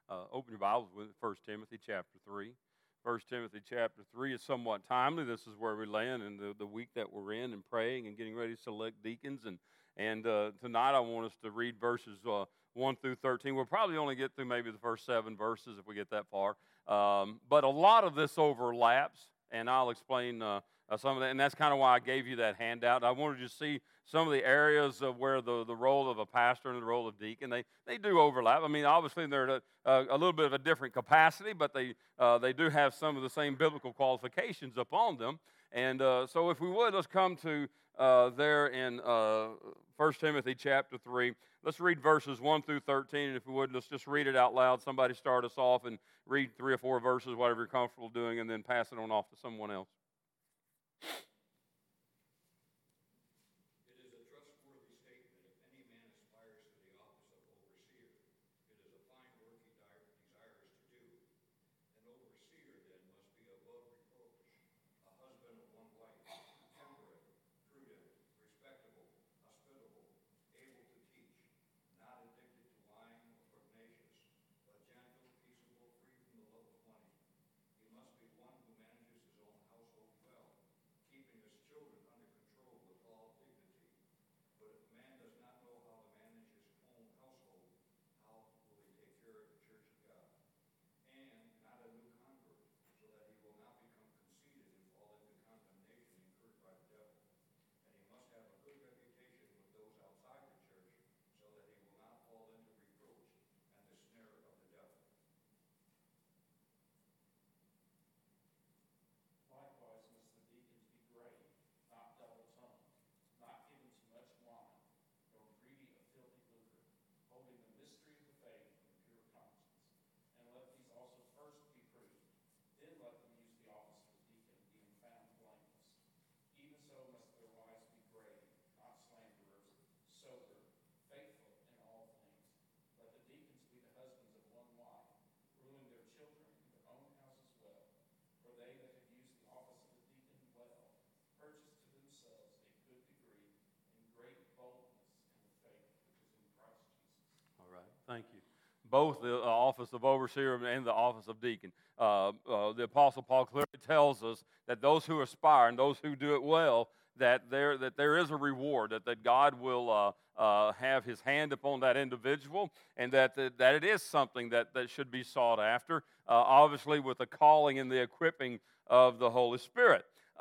Open your Bibles with 1 Timothy chapter 3. 1 Timothy chapter 3 is somewhat timely. This is where we land in the week that we're in and praying and getting ready to select deacons. And tonight I want us to read verses 1 through 13. We'll probably only get through maybe the first 7 verses if we get that far. But a lot of this overlaps, and I'll explain some of that. And that's kind of why I gave you that handout. I wanted you to see some of the areas of where the role of a pastor and the role of deacon, they do overlap. I mean, obviously they're at a little bit of a different capacity, but they do have some of the same biblical qualifications upon them. And so if we would, let's come to there in 1 Timothy chapter 3. Let's read verses 1 through 13, and if we would, let's just read it out loud. Somebody start us off and read 3 or 4 verses, whatever you're comfortable doing, and then pass it on off to someone else. Thank you. Both the office of overseer and the office of deacon. The Apostle Paul clearly tells us that those who aspire and those who do it well, that there is a reward, that God will have His hand upon that individual, and that it is something that should be sought after, obviously with the calling and the equipping of the Holy Spirit.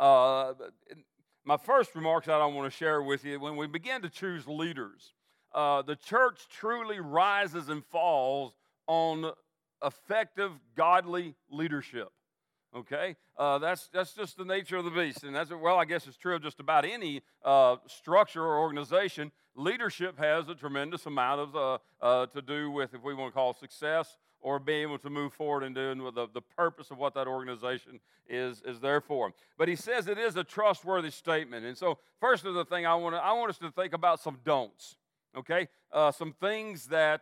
My first remarks that I want to share with you, when we begin to choose leaders, the church truly rises and falls on effective, godly leadership. Okay, that's just the nature of the beast, and I guess it's true of just about any structure or organization. Leadership has a tremendous amount of to do with, if we want to call it, success, or being able to move forward and doing the purpose of what that organization is there for. But he says it is a trustworthy statement, and so first of the thing I want us to think about some don'ts. Okay, some things that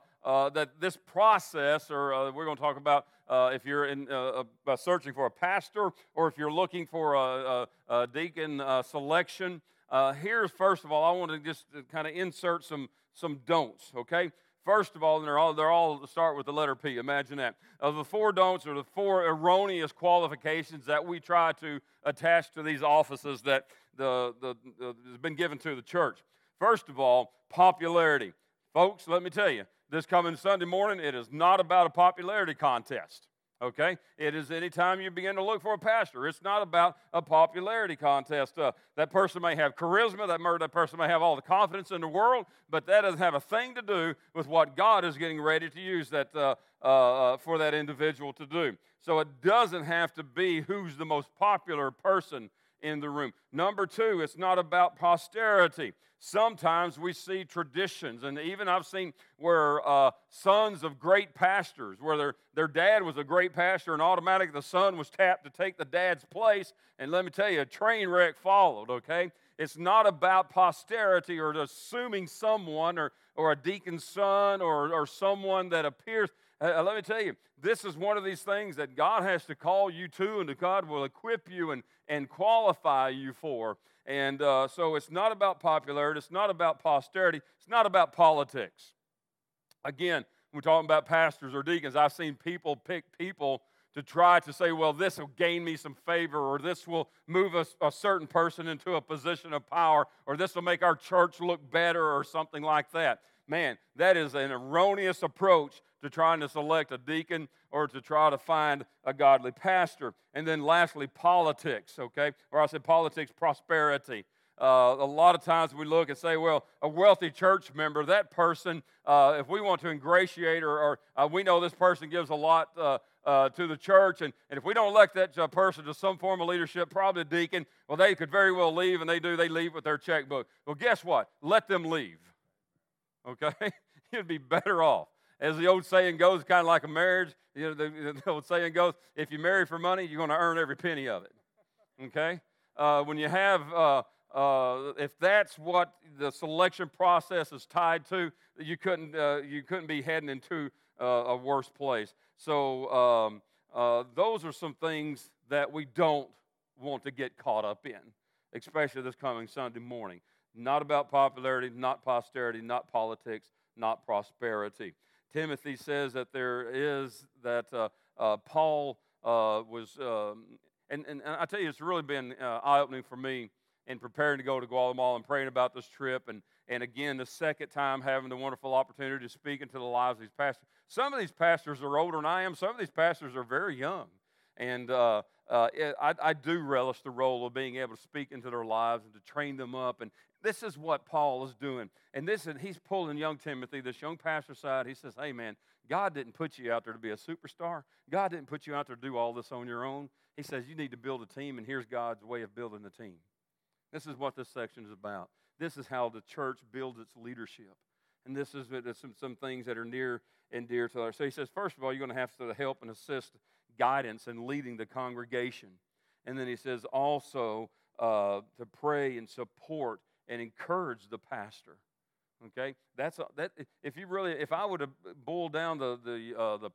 this process, or we're going to talk about if you're searching for a pastor, or if you're looking for a deacon selection. Here's, first of all, I want to just kind of insert some don'ts. Okay, first of all, they're all start with the letter P. Imagine that. Of the 4 don'ts, or the 4 erroneous qualifications that we try to attach to these offices that has been given to the church. First of all, popularity. Folks, let me tell you, this coming Sunday morning, it is not about a popularity contest, okay? It is anytime you begin to look for a pastor, it's not about a popularity contest. That person may have charisma, that person may have all the confidence in the world, but that doesn't have a thing to do with what God is getting ready to use that for that individual to do. So it doesn't have to be who's the most popular person in the room. Number 2, it's not about posterity. Sometimes we see traditions, and even I've seen where sons of great pastors, where their dad was a great pastor, and automatically the son was tapped to take the dad's place, and let me tell you, a train wreck followed, okay? It's not about posterity or assuming someone or a deacon's son or someone that appears. Let me tell you, this is one of these things that God has to call you to, and that God will equip you and qualify you for. And so it's not about popularity. It's not about posterity. It's not about politics. Again, we're talking about pastors or deacons, I've seen people pick people to try to say, well, this will gain me some favor, or this will move a certain person into a position of power, or this will make our church look better, or something like that. Man, that is an erroneous approach to trying to select a deacon or to try to find a godly pastor. And then lastly, politics, okay? Or I said politics, prosperity. A lot of times we look and say, well, a wealthy church member, that person, if we want to ingratiate or we know this person gives a lot to the church, and if we don't elect that person to some form of leadership, probably a deacon, well, they could very well leave, and they leave with their checkbook. Well, guess what? Let them leave, okay? You'd be better off. As the old saying goes, kind of like a marriage, the old saying goes, if you marry for money, you're going to earn every penny of it, okay? When you have... if that's what the selection process is tied to, you couldn't be heading into a worse place. So those are some things that we don't want to get caught up in, especially this coming Sunday morning. Not about popularity, not posterity, not politics, not prosperity. Timothy says that Paul was, and I tell you, it's really been eye-opening for me in preparing to go to Guatemala and praying about this trip, and again, the second time having the wonderful opportunity to speak into the lives of these pastors. Some of these pastors are older than I am. Some of these pastors are very young, and I do relish the role of being able to speak into their lives and to train them up, and this is what Paul is doing. And he's pulling young Timothy, this young pastor, aside. He says, hey, man, God didn't put you out there to be a superstar. God didn't put you out there to do all this on your own. He says you need to build a team, and here's God's way of building the team. This is what this section is about. This is how the church builds its leadership. And this is some things that are near and dear to us. So he says, first of all, you're going to have to help and assist guidance in leading the congregation. And then he says also to pray and support and encourage the pastor. Okay, if I would have boiled down the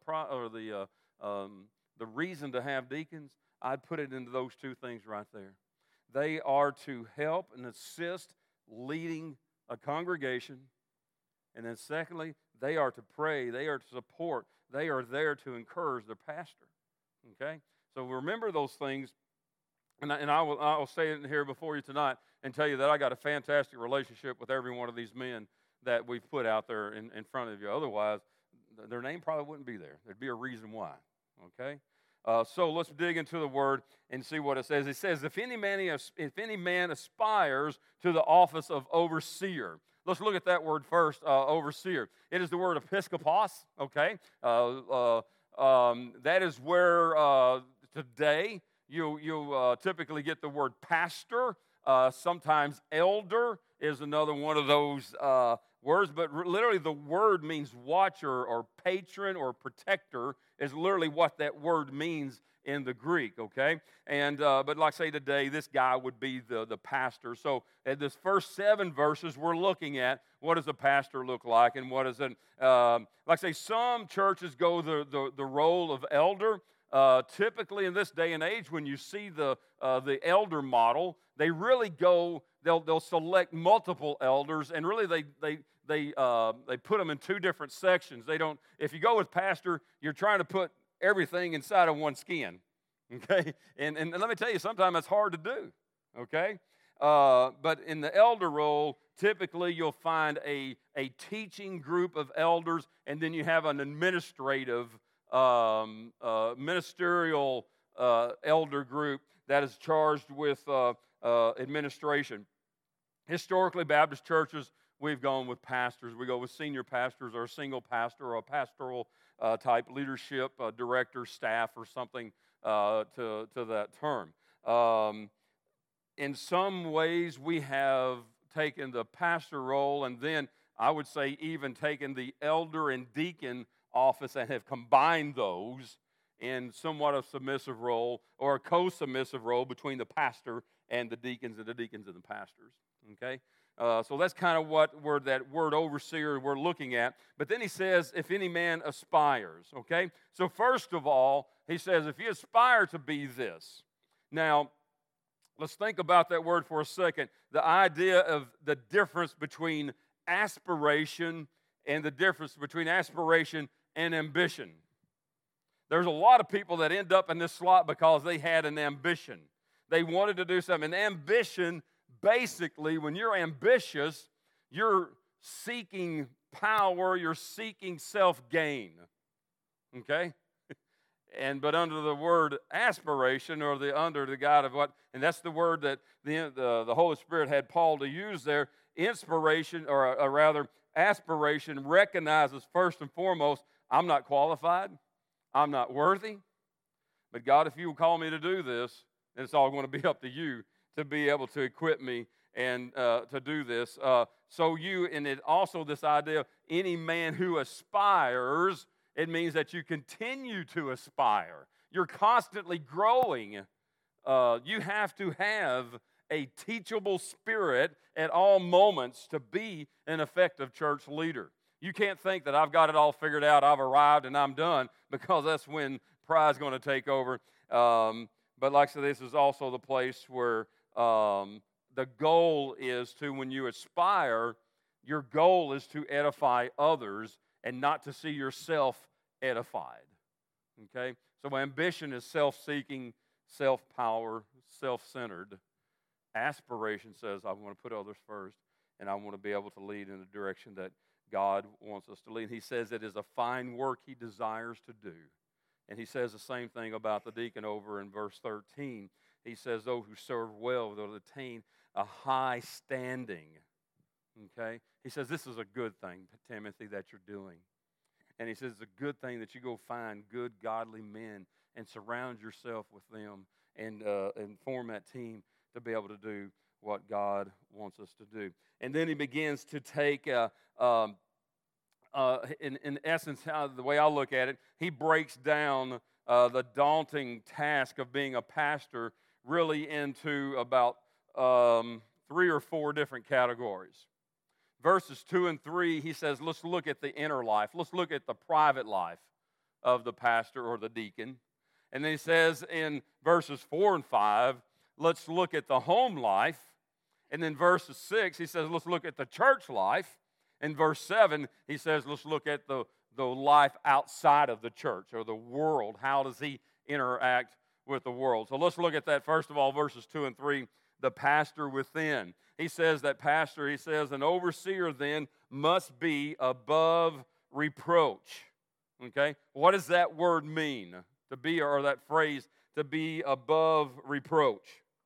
reason to have deacons, I'd put it into those two things right there. They are to help and assist leading a congregation. And then secondly, they are to pray. They are to support. They are there to encourage their pastor. Okay? So remember those things. And I will say it here before you tonight and tell you that I got a fantastic relationship with every one of these men that we've put out there in front of you. Otherwise, their name probably wouldn't be there. There'd be a reason why. Okay? So let's dig into the word and see what it says. It says, if any man aspires to the office of overseer. Let's look at that word first, overseer. It is the word episkopos, okay? That is where today you typically get the word pastor. Sometimes elder is another one of those words, but literally the word means watcher or patron or protector is literally what that word means in the Greek, okay? And but like I say today, this guy would be the pastor. So in this first 7 verses, we're looking at what does a pastor look like and what is it. Like I say, some churches go the role of elder. Typically in this day and age, when you see the elder model, they really go. They'll select multiple elders, and really they put them in 2 different sections. They don't. If you go with pastor, you're trying to put everything inside of one skin, okay? And let me tell you, sometimes that's hard to do, okay? But in the elder role, typically you'll find a teaching group of elders, and then you have an administrative, ministerial elder group that is charged with administration. Historically, Baptist churches, we've gone with pastors. We go with senior pastors or a single pastor or a pastoral type leadership, director, staff, or something to that term. In some ways, we have taken the pastor role and then I would say even taken the elder and deacon office and have combined those in somewhat of a submissive role or a co-submissive role between the pastor and the deacons and the pastors. Okay? So that's kind of that word overseer we're looking at. But then he says, if any man aspires, okay? So first of all, he says, if you aspire to be this. Now, let's think about that word for a second. The idea of the difference between aspiration and the difference between aspiration and ambition. There's a lot of people that end up in this slot because they had an ambition. They wanted to do something. And ambition, basically, when you're ambitious, you're seeking power, you're seeking self-gain. Okay? But under the word aspiration, or under the guide of what, and that's the word that the Holy Spirit had Paul to use there. Inspiration, or rather aspiration, recognizes first and foremost, I'm not qualified, I'm not worthy, but God, if you will call me to do this, then it's all going to be up to you to be able to equip me and to do this. And it also this idea of any man who aspires, it means that you continue to aspire. You're constantly growing. You have to have a teachable spirit at all moments to be an effective church leader. You can't think that I've got it all figured out, I've arrived, and I'm done, because that's when pride's going to take over. But like I said, this is also the place where the goal is to, when you aspire, your goal is to edify others and not to see yourself edified. Okay? So ambition is self-seeking, self-power, self-centered. Aspiration says, I want to put others first, and I want to be able to lead in the direction that God wants us to lead. He says it is a fine work He desires to do. And He says the same thing about the deacon over in verse 13. He says, those who serve well will attain a high standing. Okay? He says, this is a good thing, Timothy, that you're doing. And he says, it's a good thing that you go find good, godly men and surround yourself with them and form that team to be able to do what God wants us to do. And then he begins to take, in essence, the way I look at it, he breaks down the daunting task of being a pastor really into about 3 or 4 different categories. Verses 2 and 3, he says, let's look at the inner life. Let's look at the private life of the pastor or the deacon. And then he says in verses 4 and 5, let's look at the home life. And then verses 6, he says, let's look at the church life. In verse 7, he says, let's look at the life outside of the church or the world. How does he interact with the world? So let's look at that. First of all, verses 2 and 3, the pastor within. He says an overseer then must be above reproach. Okay? What does that word mean? To be, or that phrase, to be above reproach.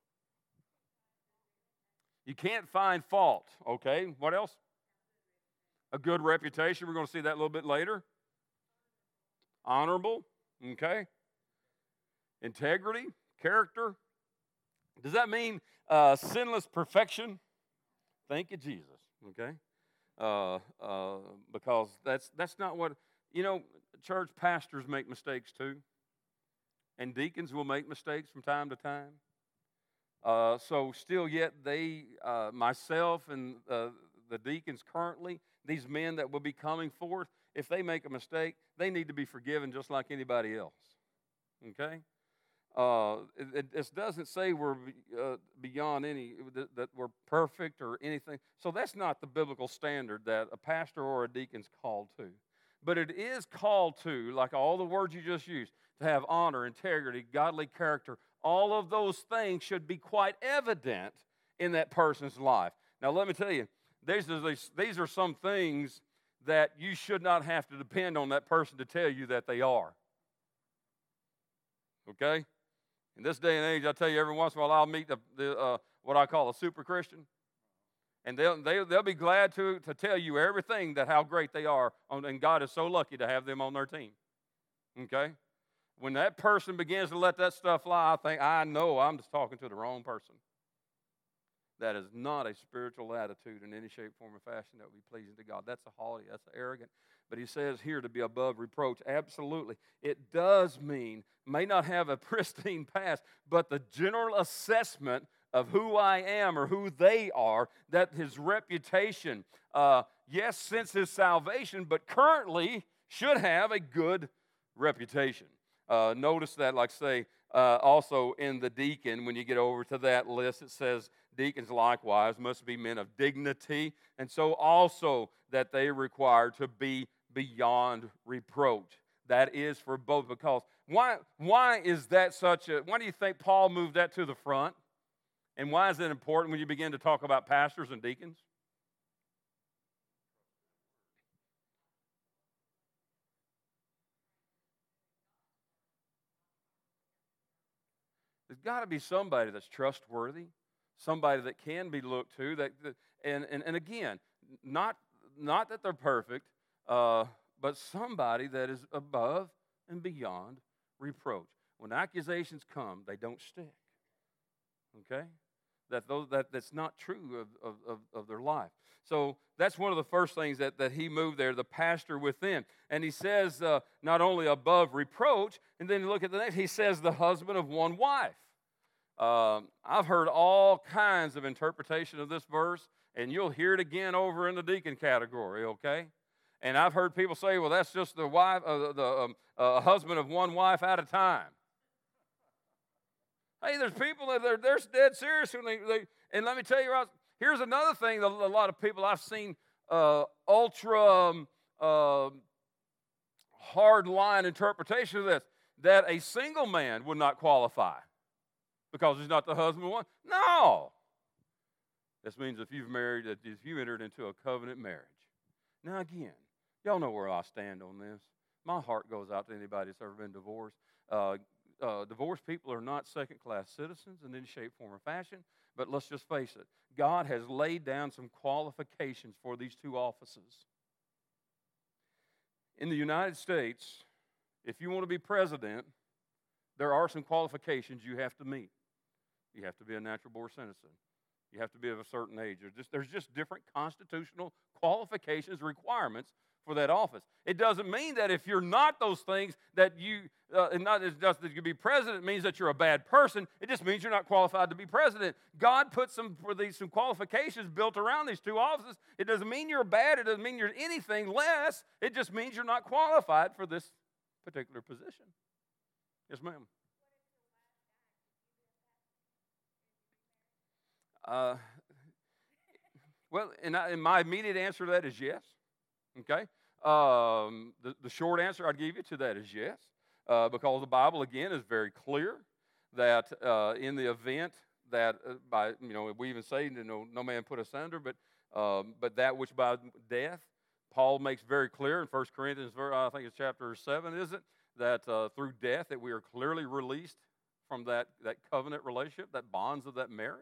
You can't find fault. Okay? What else? A good reputation. We're going to see that a little bit later. Honorable. Okay? Integrity. Character. Does that mean sinless perfection? Thank you, Jesus. Okay, because that's not what, church pastors make mistakes too, and deacons will make mistakes from time to time. So still yet they, myself and the deacons currently, these men that will be coming forth, if they make a mistake, they need to be forgiven just like anybody else. Okay. It doesn't say we're beyond any, that we're perfect or anything. So that's not the biblical standard that a pastor or a deacon's called to. But it is called to, like all the words you just used, to have honor, integrity, godly character. All of those things should be quite evident in that person's life. Now let me tell you, these are some things that you should not have to depend on that person to tell you that they are. Okay? In this day and age, I tell you, every once in a while I'll meet the what I call a super Christian, and they'll be glad to tell you everything that how great they are, and God is so lucky to have them on their team. Okay, when that person begins to let that stuff fly, I know I'm just talking to the wrong person. That is not a spiritual attitude in any shape, form, or fashion that would be pleasing to God. That's a haughty, that's arrogant. But he says here to be above reproach. Absolutely. It does mean, may not have a pristine past, but the general assessment of who I am or who they are, that his reputation, yes, since his salvation, but currently should have a good reputation. Notice that, like say, Also in the deacon, when you get over to that list, it says deacons likewise must be men of dignity, and so also that they require to be beyond reproach. That is for both, because why is that why do you think Paul moved that to the front? And why is it important when you begin to talk about pastors and deacons? There's got to be somebody that's trustworthy, somebody that can be looked to. And again, not that they're perfect, but somebody that is above and beyond reproach. When accusations come, they don't stick. Okay, that's not true of their life. So that's one of the first things that he moved there, the pastor within. And he says not only above reproach, and then look at the next, he says the husband of one wife. I've heard all kinds of interpretation of this verse, and you'll hear it again over in the deacon category, okay? And I've heard people say, well, that's just the wife, the husband of one wife at a time. Hey, there's people that they're dead serious, and let me tell you, here's another thing that a lot of people I've seen ultra hard line interpretation of this, that a single man would not qualify because he's not the husband of one. No. This means if you entered into a covenant marriage. Now again, y'all know where I stand on this. My heart goes out to anybody that's ever been divorced. Divorced people are not second-class citizens in any shape, form, or fashion. But let's just face it. God has laid down some qualifications for these two offices. In the United States, if you want to be president, there are some qualifications you have to meet. You have to be a natural-born citizen. You have to be of a certain age. There's just different constitutional qualifications, requirements for that office. It doesn't mean that if you're not those things that not just that you be president means that you're a bad person. It just means you're not qualified to be president. God put some qualifications built around these two offices. It doesn't mean you're bad. It doesn't mean you're anything less. It just means you're not qualified for this particular position. Yes, ma'am. Well, and my immediate answer to that is yes. Okay? The short answer I'd give you to that is yes, because the Bible, again, is very clear that in the event that we even say, no man put asunder, but that which by death, Paul makes very clear in 1 Corinthians, I think it's chapter 7, is it? That through death that we are clearly released from that covenant relationship, that bonds of that marriage.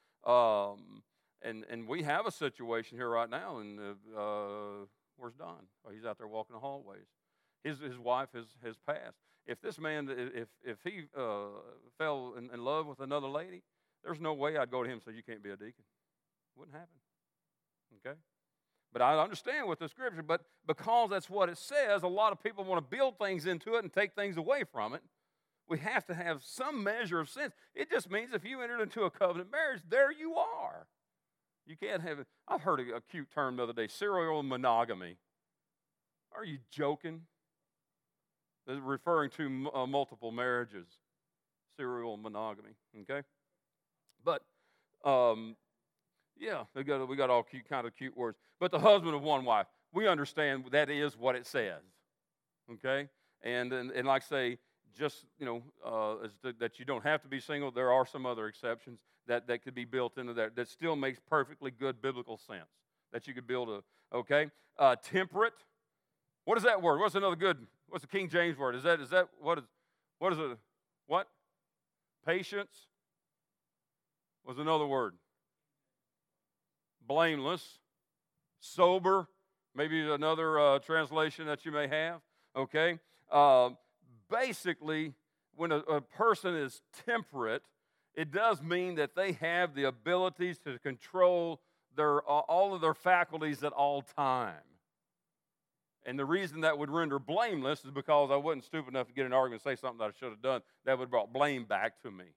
And we have a situation here right now, and where's Don? Oh, he's out there walking the hallways. His wife has passed. If this man, if he fell in love with another lady, there's no way I'd go to him and say, you can't be a deacon. It wouldn't happen. Okay? But I understand with the scripture, but because that's what it says, a lot of people want to build things into it and take things away from it. We have to have some measure of sense. It just means if you entered into a covenant marriage, there you are. You can't have it. I've heard a cute term the other day, serial monogamy. Are you joking? They're referring to multiple marriages, serial monogamy, okay? But, yeah, we got all kind of cute words. But the husband of one wife, we understand that is what it says, okay? And like I say, just, that you don't have to be single. There are some other exceptions that could be built into that still makes perfectly good biblical sense that you could build okay? Temperate. What is that word? What's the King James word? Is that what is it? What? Patience was another word. Blameless. Sober. Maybe another translation that you may have. Okay? Basically, when a person is temperate, it does mean that they have the abilities to control all of their faculties at all time. And the reason that would render blameless is because I wasn't stupid enough to get in an argument and say something that I should have done that would have brought blame back to me.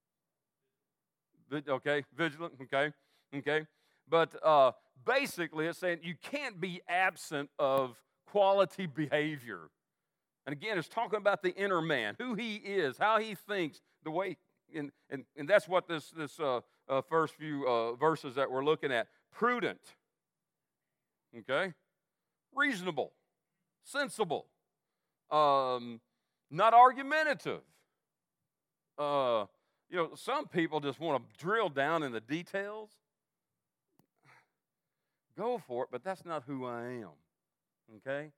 Okay, vigilant, okay. But basically it's saying you can't be absent of quality behavior. And again, it's talking about the inner man, who he is, how he thinks, the way, and that's what this first few verses that we're looking at. Prudent, okay? Reasonable, sensible, not argumentative. Some people just want to drill down in the details. Go for it, but that's not who I am, okay?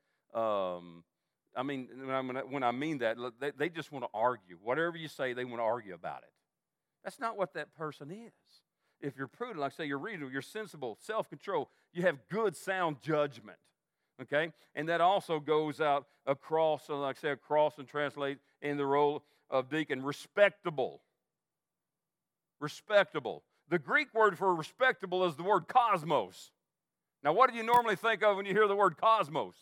When I mean that, they just want to argue. Whatever you say, they want to argue about it. That's not what that person is. If you're prudent, like I say, you're reasonable, you're sensible, self-control, you have good, sound judgment, okay? And that also goes out across, so like I say, across and translate in the role of deacon. Respectable. Respectable. The Greek word for respectable is the word cosmos. Now, what do you normally think of when you hear the word cosmos?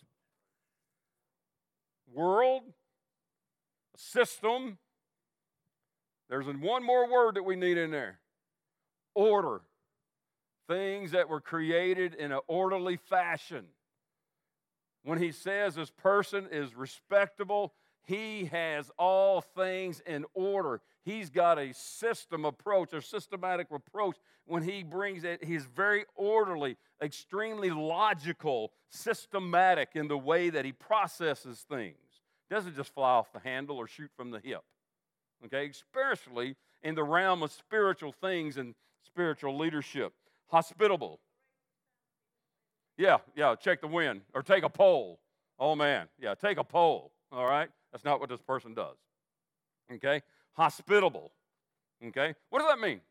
World, system. There's one more word that we need in there. Order. Things that were created in an orderly fashion. When he says this person is respectable, he has all things in order. He's got a system approach, a systematic approach. When he brings it, he's very orderly, extremely logical, systematic in the way that he processes things. Doesn't just fly off the handle or shoot from the hip. Okay, especially in the realm of spiritual things and spiritual leadership. Hospitable. Yeah, check the wind or take a poll. Oh man, yeah, take a poll. All right, that's not what this person does. Okay, hospitable. Okay, what does that mean?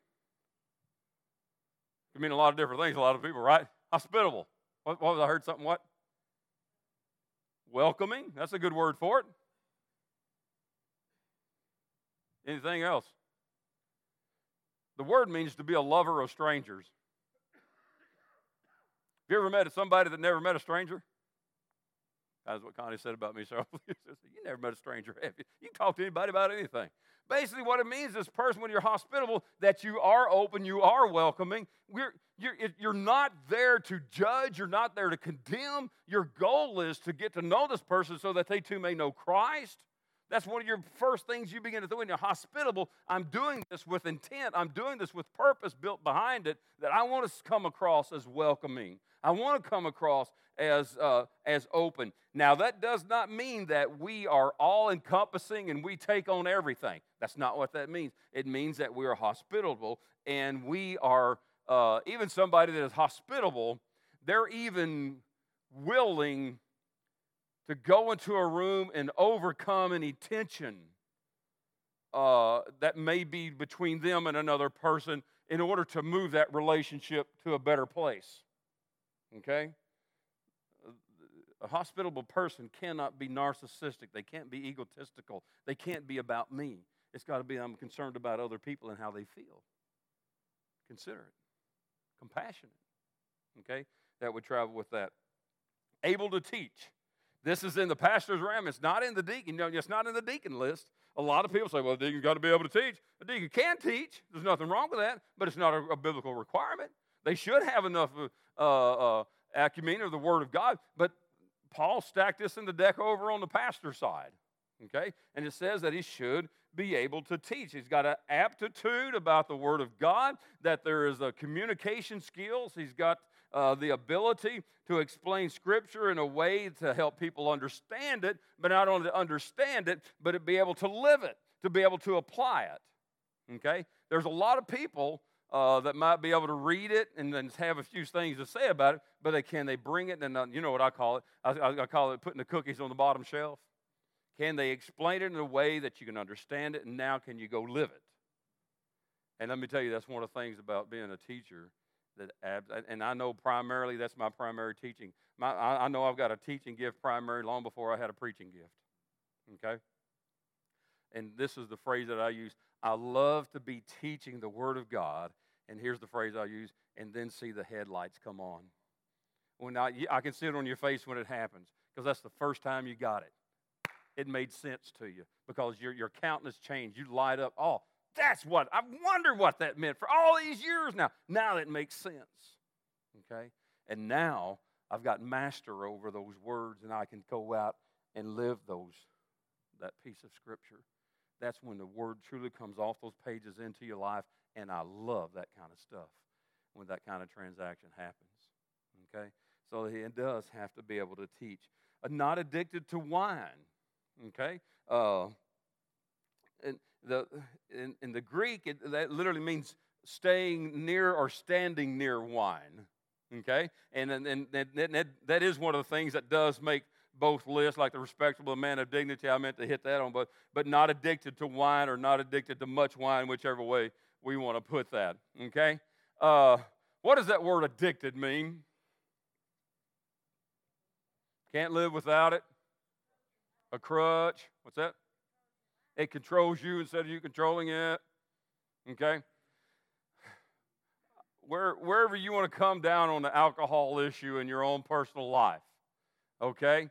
It can mean a lot of different things. A lot of people, right? Hospitable. What was I heard something? What? Welcoming. That's a good word for it. Anything else? The word means to be a lover of strangers. Have you ever met somebody that never met a stranger? That's what Connie said about me. So you never met a stranger, have you? You can talk to anybody about anything. Basically, what it means is this person, when you're hospitable, that you are open, you are welcoming. You're not there to judge. You're not there to condemn. Your goal is to get to know this person so that they too may know Christ. That's one of your first things you begin to do when you're hospitable. I'm doing this with intent. I'm doing this with purpose built behind it, that I want to come across as welcoming. I want to come across as open. Now, that does not mean that we are all-encompassing and we take on everything. That's not what that means. It means that we are hospitable, and we are, even somebody that is hospitable, they're even willing to go into a room and overcome any tension that may be between them and another person in order to move that relationship to a better place. Okay? A hospitable person cannot be narcissistic. They can't be egotistical. They can't be about me. It's got to be I'm concerned about other people and how they feel. Considerate. Compassionate. Okay? That would travel with that. Able to teach. This is in the pastor's realm. It's not in the deacon. It's not in the deacon list. A lot of people say, well, the deacon's got to be able to teach. A deacon can teach. There's nothing wrong with that, but it's not a biblical requirement. They should have enough acumen of the Word of God, but Paul stacked this in the deck over on the pastor side, okay? And it says that he should be able to teach. He's got an aptitude about the Word of God, that there is a communication skills. He's got the ability to explain Scripture in a way to help people understand it, but not only to understand it, but to be able to live it, to be able to apply it, okay? There's a lot of people that might be able to read it and then have a few things to say about it, but they bring it, and you know what I call it? I call it putting the cookies on the bottom shelf. Can they explain it in a way that you can understand it, and now can you go live it? And let me tell you, that's one of the things about being a teacher, and I know primarily that's my primary teaching. I know I've got a teaching gift primary long before I had a preaching gift, okay? And this is the phrase that I use. I love to be teaching the Word of God, and here's the phrase I use, and then see the headlights come on. When I can see it on your face when it happens, because that's the first time you got it. It made sense to you because your countenance changed. You light up. Oh, that's what, I wonder what that meant for all these years now. Now that makes sense, okay? And now I've got master over those words, and I can go out and live those that piece of Scripture. That's when the Word truly comes off those pages into your life, and I love that kind of stuff when that kind of transaction happens. Okay? So it does have to be able to teach. Not addicted to wine. Okay? In the Greek, that literally means staying near or standing near wine. Okay? And that is one of the things that does make both lists, like the respectable man of dignity. I meant to hit that on, but not addicted to wine or not addicted to much wine, whichever way we want to put that. Okay? What does that word addicted mean? Can't live without it. A crutch. What's that? It controls you instead of you controlling it. Okay? Wherever you want to come down on the alcohol issue in your own personal life. Okay?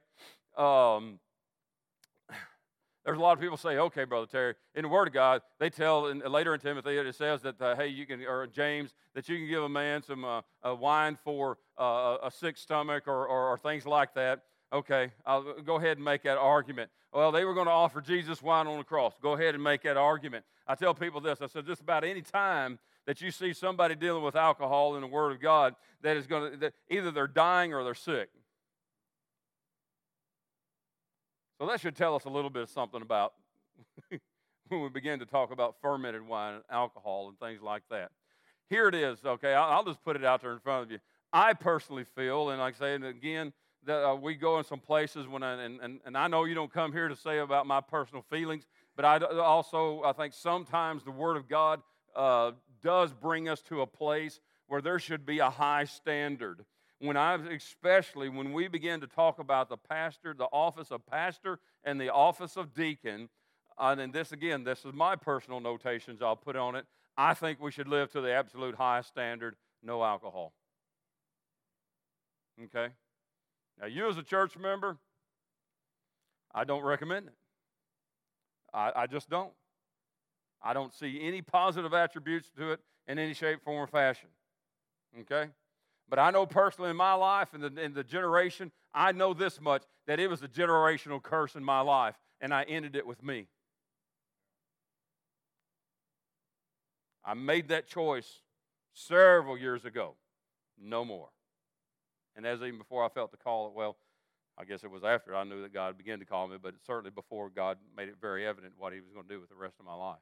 There's a lot of people say, okay, Brother Terry, in the Word of God, they tell, later in Timothy, it says that, hey, you can, or James, that you can give a man some wine for a sick stomach or things like that. Okay, I'll go ahead and make that argument. Well, they were going to offer Jesus wine on the cross. Go ahead and make that argument. I tell people this. I said, just about any time that you see somebody dealing with alcohol in the Word of God, that either they're dying or they're sick. So that should tell us a little bit of something about when we begin to talk about fermented wine and alcohol and things like that. Here it is, okay? I'll just put it out there in front of you. I personally feel, and like I say, and again, that we go in some places and I know you don't come here to say about my personal feelings, but I think sometimes the Word of God does bring us to a place where there should be a high standard. Especially when we begin to talk about the pastor, the office of pastor and the office of deacon, and this is my personal notations I'll put on it. I think we should live to the absolute highest standard, no alcohol. Okay? Now, you as a church member, I don't recommend it. I just don't. I don't see any positive attributes to it in any shape, form, or fashion. Okay? But I know personally in my life, in the generation, I know this much, that it was a generational curse in my life, and I ended it with me. I made that choice several years ago. No more. And as even before I felt the call, well, I guess it was after I knew that God began to call me, but certainly before God made it very evident what He was going to do with the rest of my life.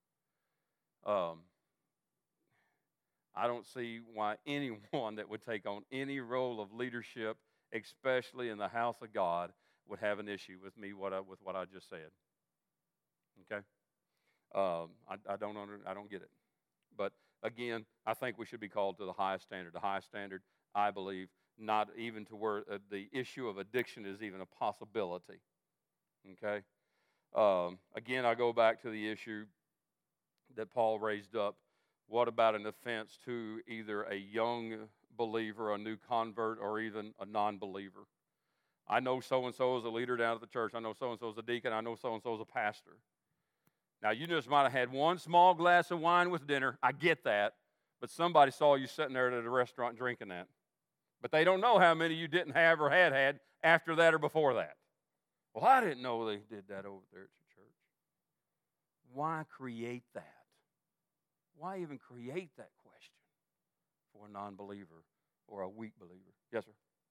I don't see why anyone that would take on any role of leadership, especially in the house of God, would have an issue with me with what I just said. Okay, I don't get it. But again, I think we should be called to the highest standard. The highest standard, I believe, not even to where the issue of addiction is even a possibility. Okay. Again, I go back to the issue that Paul raised up. What about an offense to either a young believer, a new convert, or even a non-believer? I know so-and-so is a leader down at the church. I know so-and-so is a deacon. I know so-and-so is a pastor. Now, you just might have had one small glass of wine with dinner. I get that. But somebody saw you sitting there at a restaurant drinking that. But they don't know how many you didn't have or had after that or before that. Well, I didn't know they did that over there at your church. Why create that? Why even create that question for a non-believer or a weak believer? Yes, sir.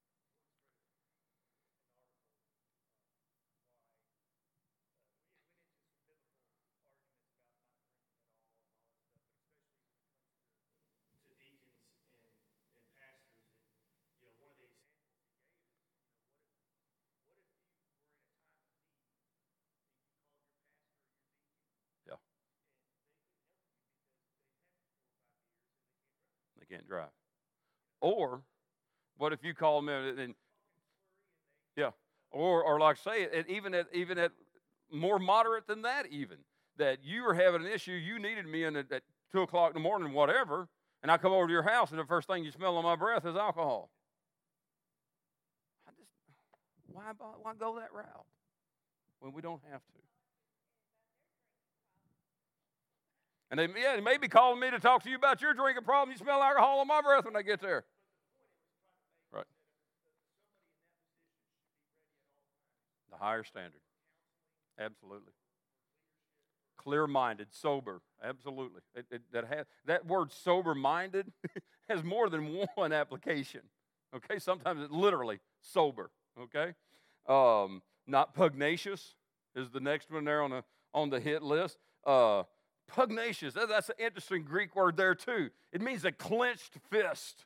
Yeah. They can't drive. Or what if you call them and yeah, or like say it even at more moderate than that even, that you were having an issue, you needed me in at 2 o'clock in the morning, whatever, and I come over to your house and the first thing you smell on my breath is alcohol. Why go that route when we don't have to? And they may be calling me to talk to you about your drinking problem. You smell alcohol on my breath when they get there. Right. The higher standard. Absolutely. Clear-minded, sober. Absolutely. That word sober-minded has more than one application. Okay, sometimes it's literally sober. Okay, not pugnacious is the next one there on the hit list. Pugnacious. That's an interesting Greek word there too. It means a clenched fist.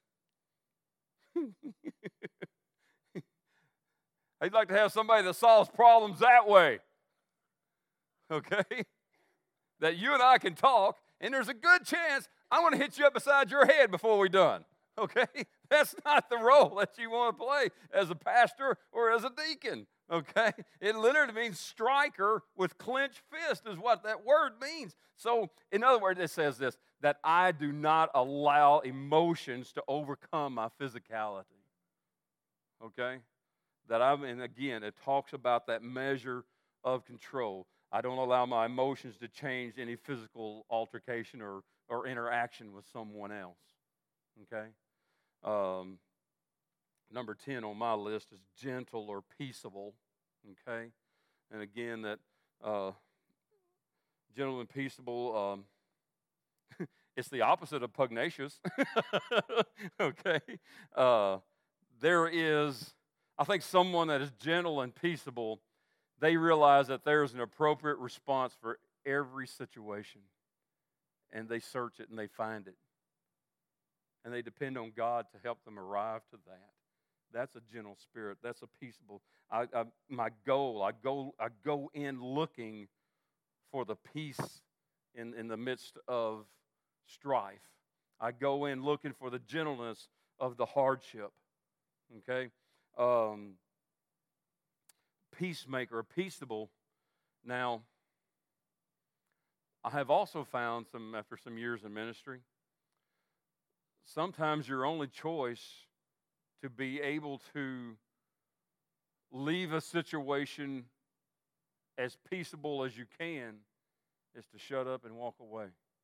I'd like to have somebody that solves problems that way. Okay, that you and I can talk, and there's a good chance I'm going to hit you up beside your head before we're done. Okay? That's not the role that you want to play as a pastor or as a deacon. Okay? It literally means striker with clenched fist is what that word means. So, in other words, it says this, that I do not allow emotions to overcome my physicality. Okay? And again, it talks about that measure of control. I don't allow my emotions to change any physical altercation or interaction with someone else. Okay? Number 10 on my list is gentle or peaceable. Okay? And again, that gentle and peaceable, it's the opposite of pugnacious. Okay? There is, I think, someone that is gentle and peaceable, they realize that there is an appropriate response for every situation. And they search it and they find it. And they depend on God to help them arrive to that. That's a gentle spirit. That's a peaceable. My goal, I go in looking for the peace in the midst of strife. I go in looking for the gentleness of the hardship. Okay? Peacemaker, peaceable. Now, I have also found after some years in ministry, sometimes your only choice to be able to leave a situation as peaceable as you can is to shut up and walk away.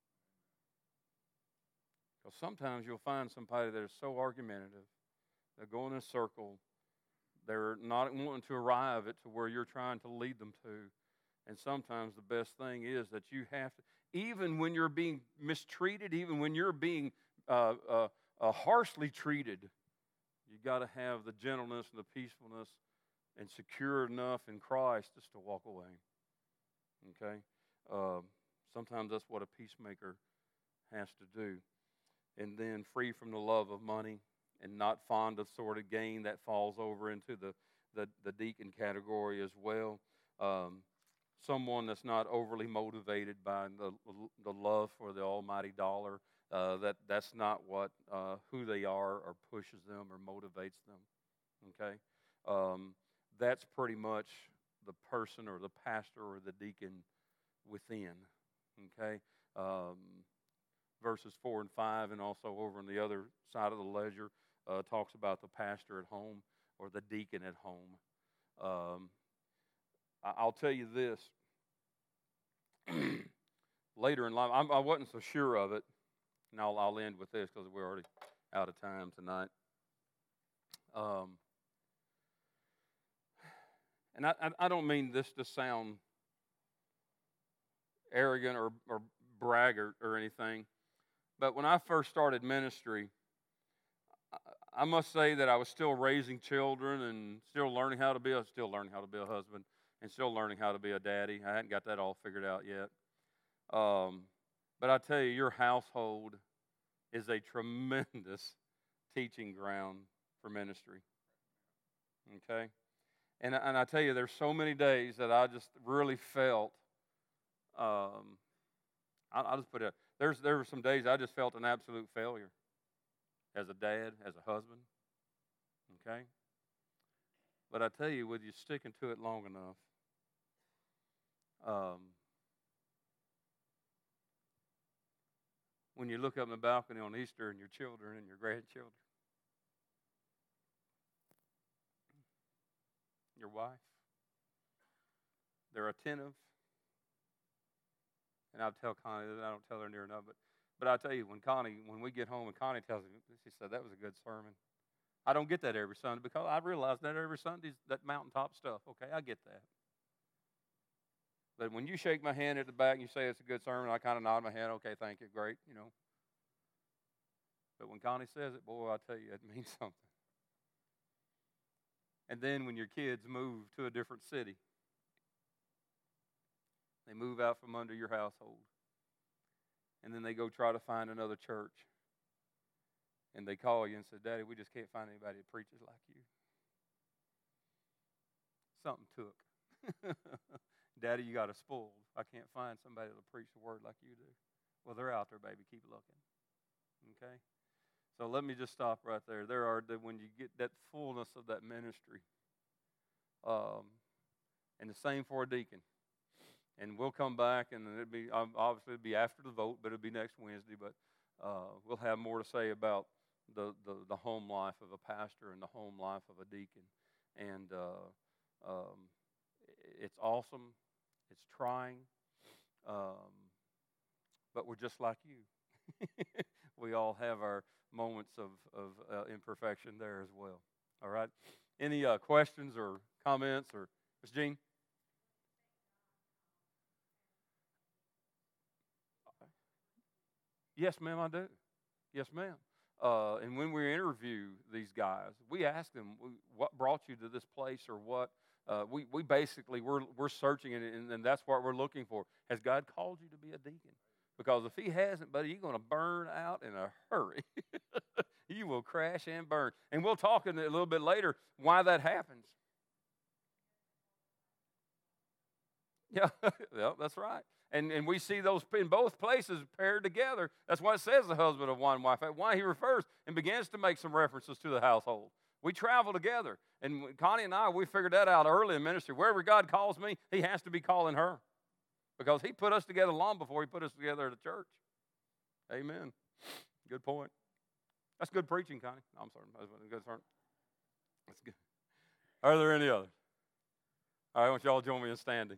Because sometimes you'll find somebody that is so argumentative, they're going in a circle, they're not wanting to arrive at to where you're trying to lead them to. And sometimes the best thing is that you have to, even when you're being mistreated, even when you're being harshly treated, you got to have the gentleness and the peacefulness and secure enough in Christ just to walk away. Okay? Sometimes that's what a peacemaker has to do. And then free from the love of money and not fond of sordid gain, that falls over into the deacon category as well. Someone that's not overly motivated by the love for the almighty dollar. That's not what who they are or pushes them or motivates them. Okay, that's pretty much the person or the pastor or the deacon within. Okay, verses 4 and 5, and also over on the other side of the ledger talks about the pastor at home or the deacon at home. I'll tell you this. Later in life, I wasn't so sure of it. And I'll end with this because we're already out of time tonight. And I don't mean this to sound arrogant or braggart or anything, but when I first started ministry, I must say that I was still raising children and still learning how to be a husband and still learning how to be a daddy. I hadn't got that all figured out yet. But I tell you, your household is a tremendous teaching ground for ministry. Okay? And I tell you, there's so many days that I just really felt, I'll just put it, there were some days I just felt an absolute failure as a dad, as a husband. Okay? But I tell you, with you sticking to it long enough, when you look up in the balcony on Easter and your children and your grandchildren, your wife, they're attentive. And I'll tell Connie that I don't tell her near enough, but I'll tell you, when we get home and Connie tells me, she said, that was a good sermon. I don't get that every Sunday because I realize that every Sunday is that mountaintop stuff. Okay, I get that. But when you shake my hand at the back and you say it's a good sermon, I kind of nod my head, okay, thank you, great, you know. But when Connie says it, boy, I tell you, it means something. And then when your kids move to a different city, they move out from under your household, and then they go try to find another church, and they call you and say, Daddy, we just can't find anybody that preaches like you. Something took. Daddy, you got us spoiled. I can't find somebody that'll preach the word like you do. Well, they're out there, baby. Keep looking. Okay? So let me just stop right there. When you get that fullness of that ministry, and the same for a deacon. And we'll come back, and it'll be after the vote, but it'll be next Wednesday. But we'll have more to say about the home life of a pastor and the home life of a deacon. And it's awesome. It's trying. But we're just like you. We all have our moments of imperfection there as well. All right? Any questions or comments? Or Ms. Jean? Yes, ma'am, I do. Yes, ma'am. And when we interview these guys, we ask them, what brought you to this place, or what? We basically, we're searching, and that's what we're looking for. Has God called you to be a deacon? Because if he hasn't, buddy, you're going to burn out in a hurry. You will crash and burn. And we'll talk a little bit later why that happens. Yeah, yeah, that's right. And we see those in both places paired together. That's why it says the husband of one wife. Why he refers and begins to make some references to the household. We travel together. And Connie and I, we figured that out early in ministry. Wherever God calls me, he has to be calling her. Because he put us together long before he put us together at a church. Amen. Good point. That's good preaching, Connie. No, I'm sorry. That's good. Are there any others? All right, I want you all to join me in standing.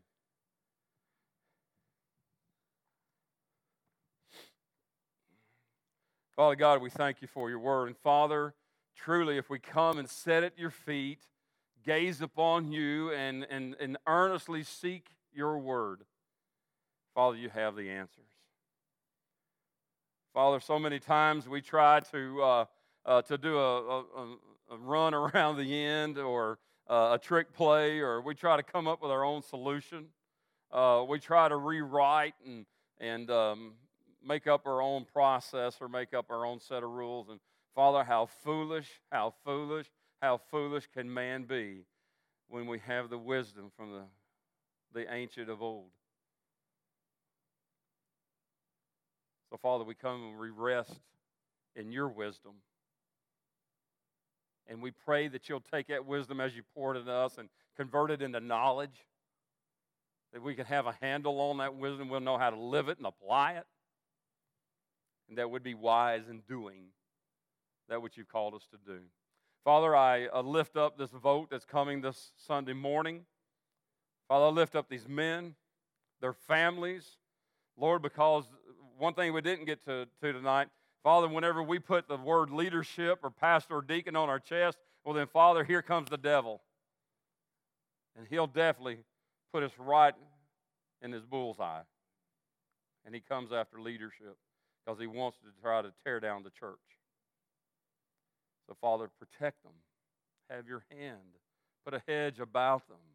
Father God, we thank you for your word. And Father, truly, if we come and sit at your feet, gaze upon you, and earnestly seek your word, Father, you have the answers. Father, so many times we try to do a run around the end, or a trick play, or we try to come up with our own solution. We try to rewrite and make up our own process, or make up our own set of rules. And Father, how foolish can man be when we have the wisdom from the ancient of old. So, Father, we come and we rest in your wisdom. And we pray that you'll take that wisdom as you pour it into us and convert it into knowledge, that we can have a handle on that wisdom. We'll know how to live it and apply it, and that we'd be wise in doing that which you've called us to do. Father, I lift up this vote that's coming this Sunday morning. Father, I lift up these men, their families, Lord, because one thing we didn't get to tonight, Father, whenever we put the word leadership or pastor or deacon on our chest, well then, Father, here comes the devil. And he'll definitely put us right in his bullseye. And he comes after leadership because he wants to try to tear down the church. So, Father, protect them. Have your hand. Put a hedge about them.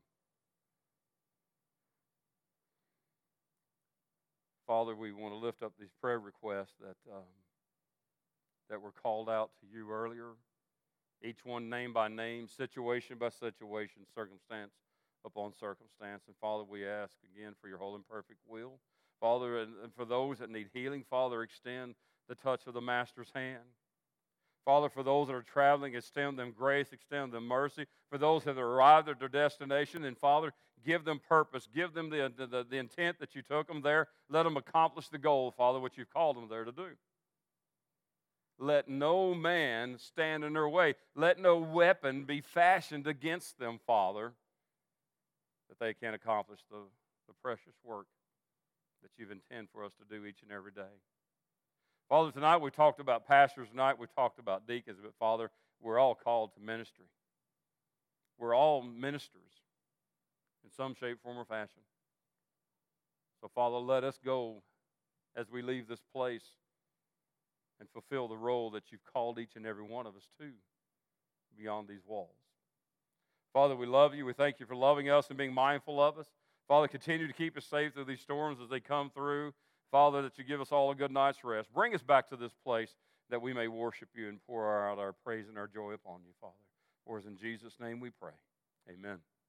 Father, we want to lift up these prayer requests that were called out to you earlier. Each one name by name, situation by situation, circumstance upon circumstance. And Father, we ask again for your whole and perfect will. Father, and for those that need healing, Father, extend the touch of the Master's hand. Father, for those that are traveling, extend them grace, extend them mercy. For those that have arrived at their destination, and Father, give them purpose. Give them the intent that you took them there. Let them accomplish the goal, Father, which you've called them there to do. Let no man stand in their way. Let no weapon be fashioned against them, Father, that they can accomplish the precious work that you've intended for us to do each and every day. Father, tonight we talked about pastors. Tonight we talked about deacons. But, Father, we're all called to ministry. We're all ministers in some shape, form, or fashion. So, Father, let us go as we leave this place and fulfill the role that you've called each and every one of us to beyond these walls. Father, we love you. We thank you for loving us and being mindful of us. Father, continue to keep us safe through these storms as they come through. Father, that you give us all a good night's rest. Bring us back to this place that we may worship you and pour out our praise and our joy upon you, Father. For it's in Jesus' name we pray. Amen.